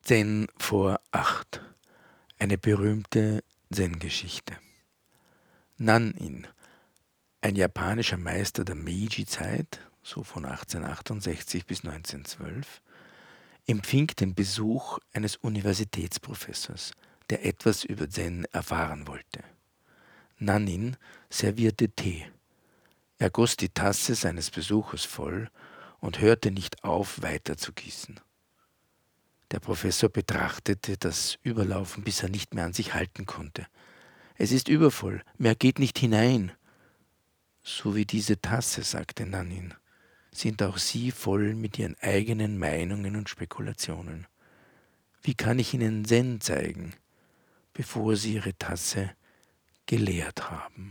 Zen vor 8. Eine berühmte Zen-Geschichte. Nan-in, ein japanischer Meister der Meiji-Zeit, so von 1868 bis 1912, empfing den Besuch eines Universitätsprofessors, der etwas über Zen erfahren wollte. Nan-in servierte Tee. Er goss die Tasse seines Besuchers voll und hörte nicht auf, weiter zu gießen. Der Professor betrachtete das Überlaufen, bis er nicht mehr an sich halten konnte. »Es ist übervoll, mehr geht nicht hinein.« »So wie diese Tasse«, sagte Nan-in, »sind auch Sie voll mit Ihren eigenen Meinungen und Spekulationen. Wie kann ich Ihnen Zen zeigen, bevor Sie Ihre Tasse geleert haben?«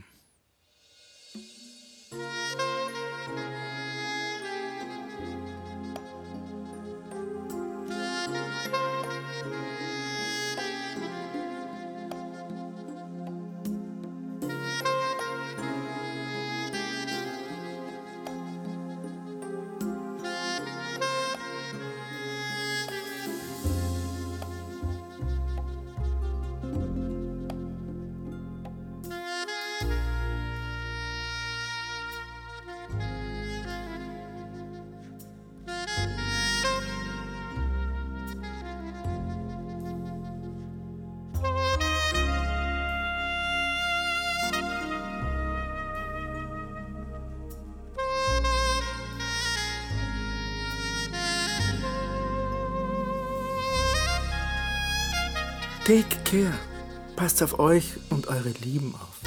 Take care. Passt auf euch und eure Lieben auf.